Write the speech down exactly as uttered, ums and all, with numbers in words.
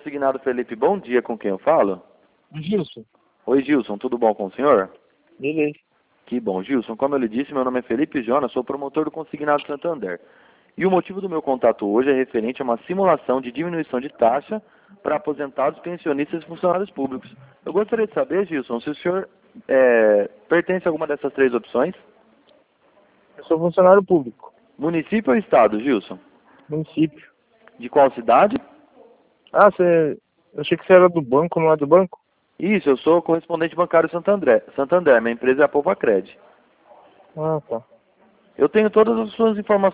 Consignado Felipe, bom dia, com quem eu falo? Gilson. Oi, Gilson, tudo bom com o senhor? Beleza. Que bom, Gilson. Como eu lhe disse, meu nome é Felipe Jonas, sou promotor do Consignado Santander. E o motivo do meu contato hoje é referente a uma simulação de diminuição de taxa para aposentados, pensionistas e funcionários públicos. Eu gostaria de saber, Gilson, se o senhor é, pertence a alguma dessas três opções? Eu sou funcionário público. Município ou estado, Gilson? Município. De qual cidade? Ah, você... Eu achei que você era do banco, não é do banco? Isso, eu sou correspondente bancário Santander. Santander, minha empresa é a Povacred. Ah, tá. Eu tenho todas as suas informações